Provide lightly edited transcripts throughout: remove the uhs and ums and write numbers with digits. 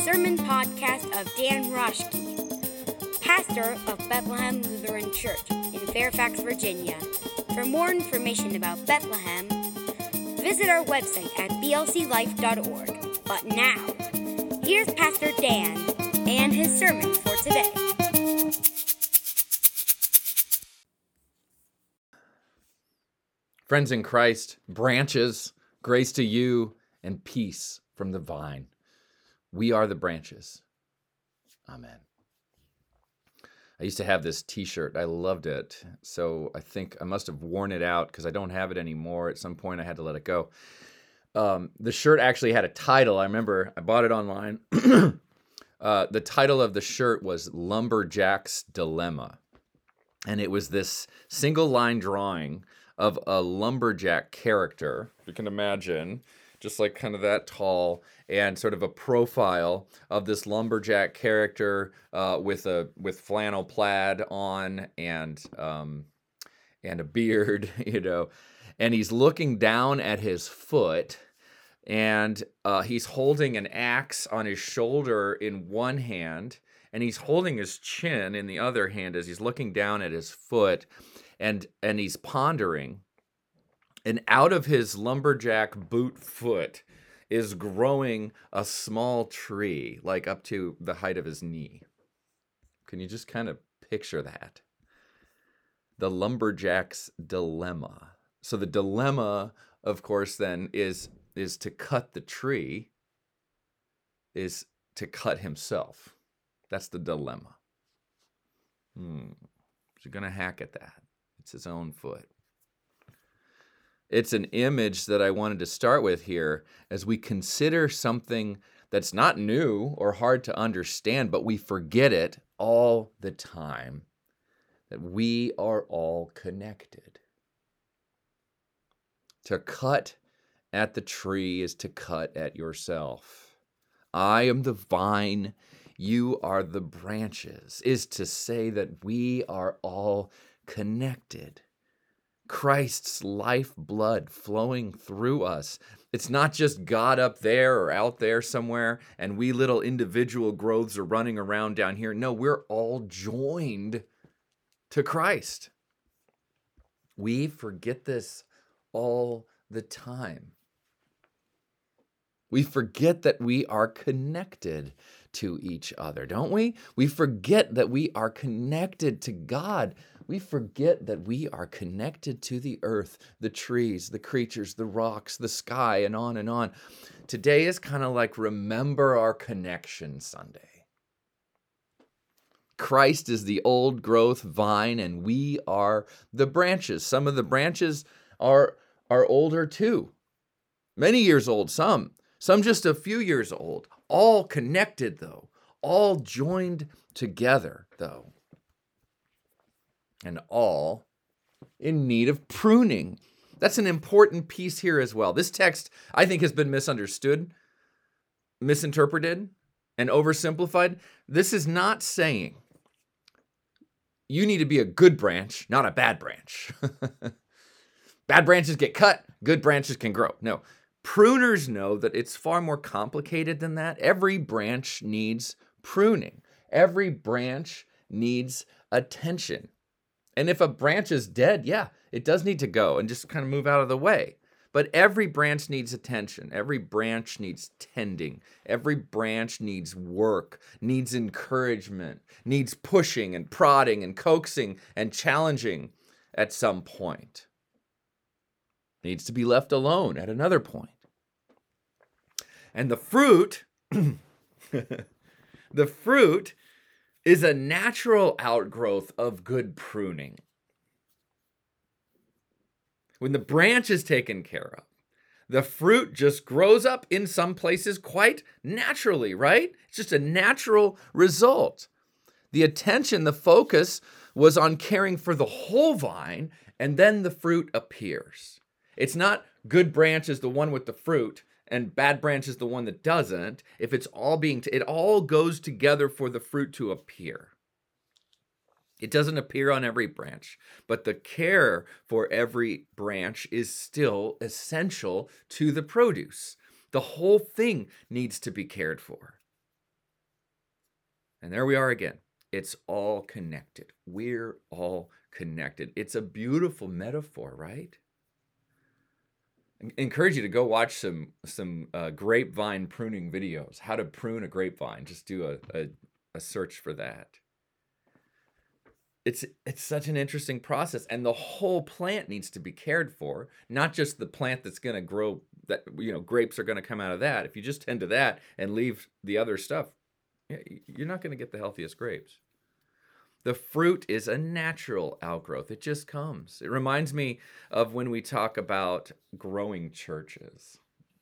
sermon podcast of Dan Roschke, pastor of Bethlehem Lutheran Church in Fairfax, Virginia. For more information about Bethlehem, visit our website at blclife.org. But now, here's Pastor Dan and his sermon for today. Friends in Christ, branches, grace to you and peace from the vine. We are the branches. Amen. I used to have this t-shirt. I loved it. So I think I must have worn it out because I don't have it anymore. At some point I had to let it go. The shirt actually had a title. I remember I bought it online. The title of the shirt was Lumberjack's Dilemma. And it was this single line drawing of a lumberjack character, if you can imagine, just like kind of that tall, and sort of a profile of this lumberjack character with flannel plaid on and a beard, and he's looking down at his foot, and he's holding an axe on his shoulder in one hand, and he's holding his chin in the other hand as he's looking down at his foot. And he's pondering, and out of his lumberjack boot foot is growing a small tree, like up to the height of his knee. Can you just kind of picture that? The lumberjack's dilemma. So the dilemma, of course, then is to cut the tree, is to cut himself. That's the dilemma. He's going to hack at that. It's his own foot. It's an image that I wanted to start with here as we consider something that's not new or hard to understand, but we forget it all the time, that we are all connected. To cut at the tree is to cut at yourself. I am the vine, you are the branches, is to say that we are all connected. Christ's life blood flowing through us. It's not just God up there or out there somewhere and we little individual growths are running around down here. No, we're all joined to Christ. We forget this all the time. We forget that we are connected to each other, don't we? We forget that we are connected to God. We forget that we are connected to the earth, the trees, the creatures, the rocks, the sky, and on and on. Today is kind of like Remember Our Connection Sunday. Christ is the old growth vine, and we are the branches. Some of the branches are older too. Many years old, some just a few years old. All connected, though. All joined together, though. And all in need of pruning. That's an important piece here as well. This text, I think, has been misunderstood, misinterpreted, and oversimplified. This is not saying you need to be a good branch, not a bad branch. Bad branches get cut, good branches can grow. No. Pruners know that it's far more complicated than that. Every branch needs pruning. Every branch needs attention. And if a branch is dead, yeah, it does need to go and just kind of move out of the way. But every branch needs attention. Every branch needs tending. Every branch needs work, needs encouragement, needs pushing and prodding and coaxing and challenging at some point. Needs to be left alone at another point. And the fruit, the fruit is a natural outgrowth of good pruning. When the branch is taken care of, the fruit just grows up in some places quite naturally, right? It's just a natural result. The attention, the focus was on caring for the whole vine, and then the fruit appears. It's not good branch is the one with the fruit, and bad branch is the one that doesn't. If it's all it all goes together for the fruit to appear. It doesn't appear on every branch, but the care for every branch is still essential to the produce. The whole thing needs to be cared for. And there we are again. It's all connected. We're all connected. It's a beautiful metaphor, right? I encourage you to go watch some grapevine pruning videos. How to prune a grapevine. Just do a search for that. It's such an interesting process, and the whole plant needs to be cared for, not just the plant that's going to grow. That grapes are going to come out of that. If you just tend to that and leave the other stuff, you're not going to get the healthiest grapes. The fruit is a natural outgrowth. It just comes. It reminds me of when we talk about growing churches.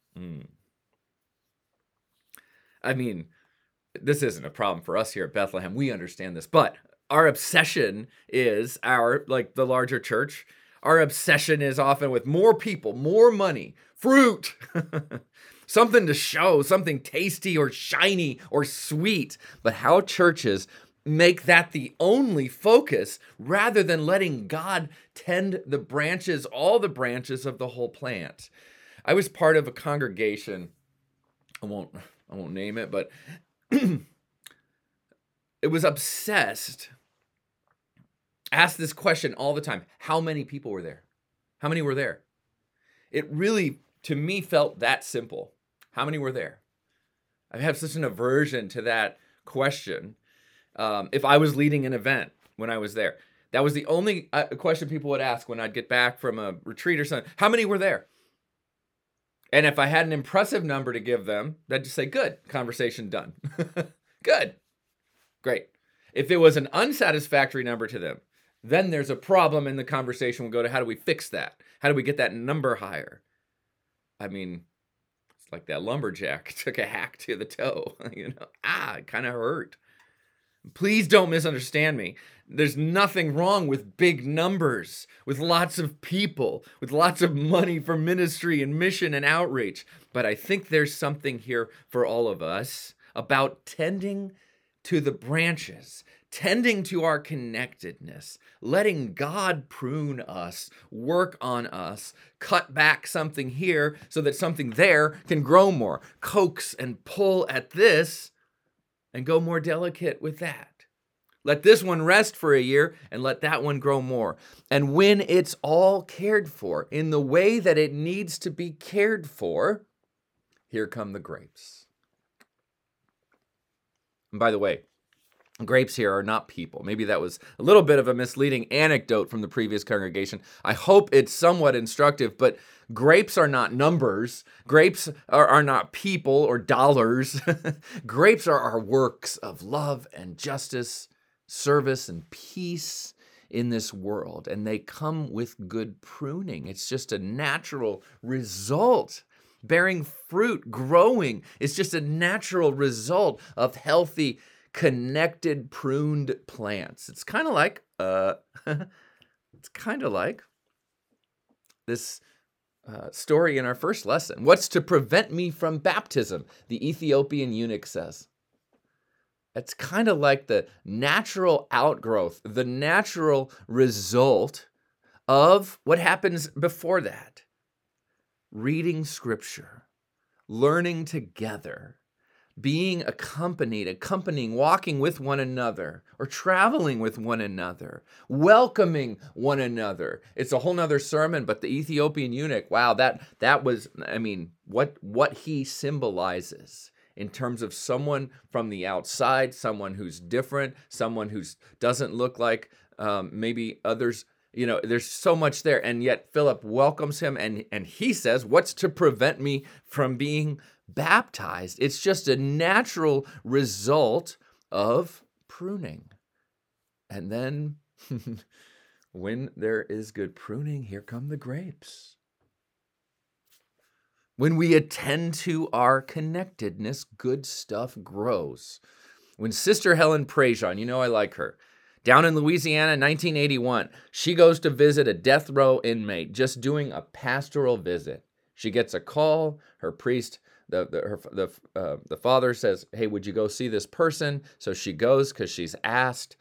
I mean, this isn't a problem for us here at Bethlehem. We understand this, but our obsession is the larger church. Our obsession is often with more people, more money, fruit, something to show, something tasty or shiny or sweet. But how churches make that the only focus rather than letting God tend the branches, all the branches of the whole plant. I was part of a congregation. I won't name it, but it was obsessed. Asked this question all the time. How many people were there? How many were there? It really, to me, felt that simple. How many were there? I have such an aversion to that question. If I was leading an event when I was there, that was the only question people would ask when I'd get back from a retreat or something. How many were there? And if I had an impressive number to give them, they'd just say, good, conversation done. Good, great. If it was an unsatisfactory number to them, then there's a problem, and the conversation will go to how do we fix that? How do we get that number higher? I mean, it's like that lumberjack took a hack to the toe. It kind of hurt. Please don't misunderstand me. There's nothing wrong with big numbers, with lots of people, with lots of money for ministry and mission and outreach. But I think there's something here for all of us about tending to the branches, tending to our connectedness, letting God prune us, work on us, cut back something here so that something there can grow more, coax and pull at this and go more delicate with that. Let this one rest for a year and let that one grow more. And when it's all cared for in the way that it needs to be cared for, here come the grapes. And by the way, grapes here are not people. Maybe that was a little bit of a misleading anecdote from the previous congregation. I hope it's somewhat instructive, but grapes are not numbers. Grapes are not people or dollars. Grapes are our works of love and justice, service and peace in this world, and they come with good pruning. It's just a natural result. Bearing fruit, growing, is just a natural result of healthy, connected, pruned plants. It's kind of like this story in our first lesson. What's to prevent me from baptism? The Ethiopian eunuch says. It's kind of like the natural outgrowth, the natural result of what happens before that. Reading scripture, learning together, being accompanying, walking with one another, or traveling with one another, welcoming one another. It's a whole nother sermon, but the Ethiopian eunuch, wow, that was, what he symbolizes in terms of someone from the outside, someone who's different, someone who doesn't look like maybe others. There's so much there, and yet Philip welcomes him, and he says, what's to prevent me from being baptized? It's just a natural result of pruning. And then when there is good pruning, here come the grapes. When we attend to our connectedness, good stuff grows. When Sister Helen Prejean, I like her, down in Louisiana, 1981, she goes to visit a death row inmate, just doing a pastoral visit. She gets a call. Her priest, the father says, "Hey, would you go see this person?" So she goes because she's asked.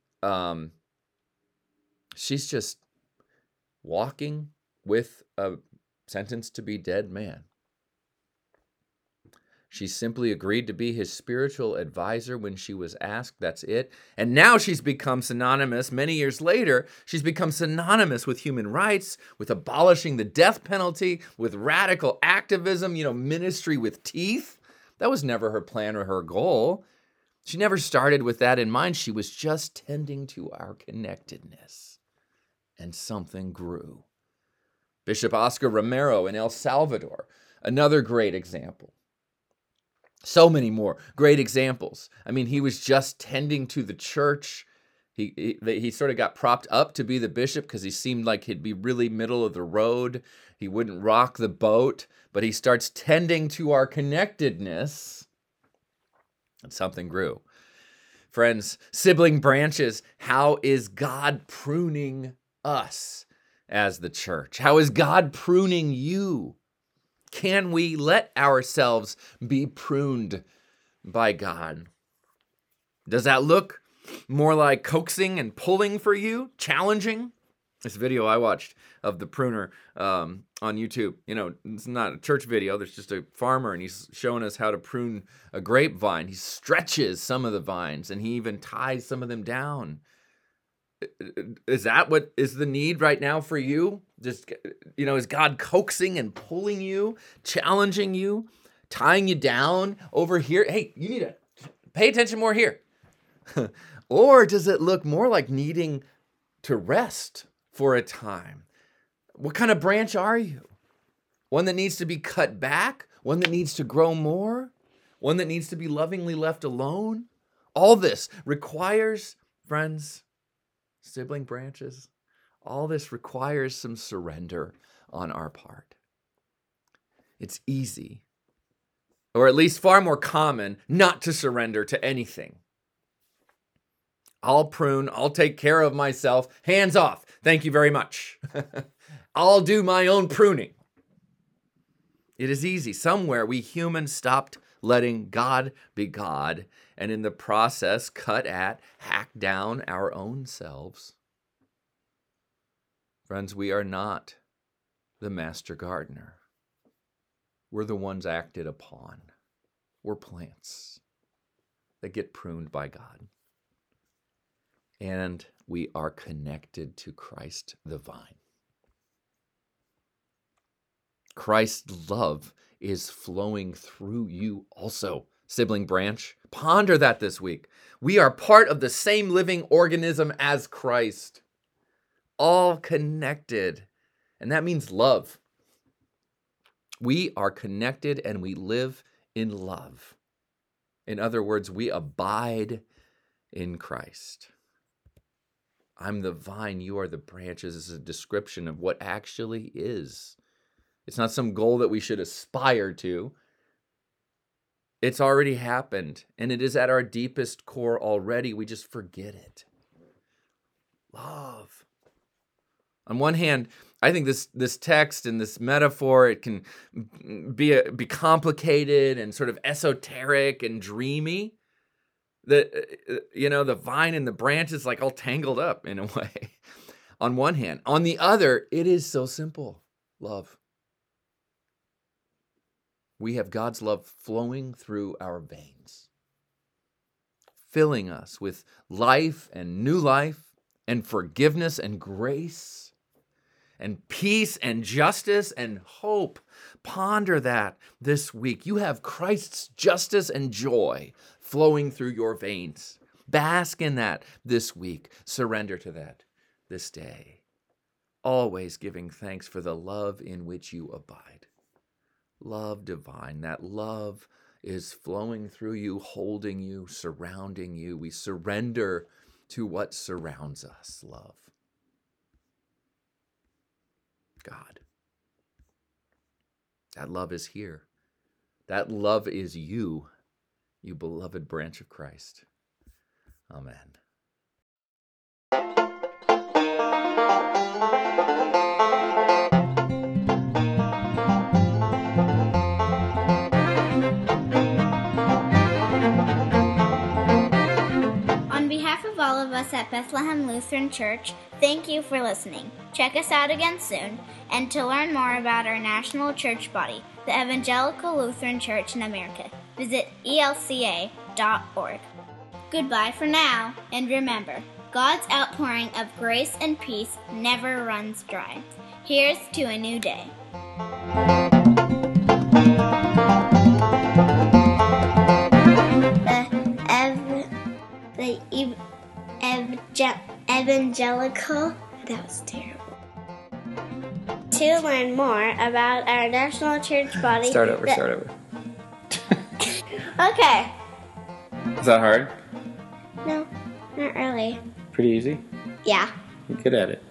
She's just walking with a sentenced to be dead man. She simply agreed to be his spiritual advisor when she was asked. That's it. And now she's become synonymous. Many years later, she's become synonymous with human rights, with abolishing the death penalty, with radical activism, ministry with teeth. That was never her plan or her goal. She never started with that in mind. She was just tending to our connectedness. And something grew. Bishop Oscar Romero in El Salvador, another great example. So many more great examples. I mean, he was just tending to the church. He sort of got propped up to be the bishop because he seemed like he'd be really middle of the road. He wouldn't rock the boat, but he starts tending to our connectedness, and something grew. Friends, sibling branches, how is God pruning us as the church? How is God pruning you? Can we let ourselves be pruned by God? Does that look more like coaxing and pulling for you? Challenging? This video I watched of the pruner on YouTube, it's not a church video. There's just a farmer, and he's showing us how to prune a grapevine. He stretches some of the vines, and he even ties some of them down. Is that what is the need right now for you? Just, is God coaxing and pulling you, challenging you, tying you down over here? Hey, you need to pay attention more here. Or does it look more like needing to rest for a time? What kind of branch are you? One that needs to be cut back? One that needs to grow more? One that needs to be lovingly left alone? All this requires, friends, sibling branches, all this requires some surrender on our part. It's easy, or at least far more common, not to surrender to anything. I'll prune, I'll take care of myself, hands off, thank you very much. I'll do my own pruning. It is easy. Somewhere we humans stopped letting God be God, and in the process hack down our own selves. Friends, we are not the master gardener. We're the ones acted upon. We're plants that get pruned by God. And we are connected to Christ the vine. Christ's love is flowing through you also, sibling branch. Ponder that this week. We are part of the same living organism as Christ, all connected, and that means love. We are connected and we live in love. In other words, we abide in Christ. I'm the vine, you are the branches is a description of what actually is. It's not some goal that we should aspire to. It's already happened, and it is at our deepest core already. We just forget it. Love. On one hand, I think this text and this metaphor, it can be complicated and sort of esoteric and dreamy. The vine and the branches like all tangled up in a way. On one hand. On the other, it is so simple. Love. We have God's love flowing through our veins, filling us with life and new life and forgiveness and grace and peace and justice and hope. Ponder that this week. You have Christ's justice and joy flowing through your veins. Bask in that this week. Surrender to that this day. Always giving thanks for the love in which you abide. Love divine. That love is flowing through you, holding you, surrounding you. We surrender to what surrounds us. Love. God. That love is here. That love is you, you beloved branch of Christ. Amen. On behalf of all of us at Bethlehem Lutheran Church, thank you for listening. Check us out again soon, and to learn more about our national church body, the Evangelical Lutheran Church in America, visit elca.org. Goodbye for now, and remember, God's outpouring of grace and peace never runs dry. Here's to a new day. Evangelical. That was terrible. To learn more about our national church body. Start over. Okay. Is that hard? No, not really. Pretty easy? Yeah. You're good at it.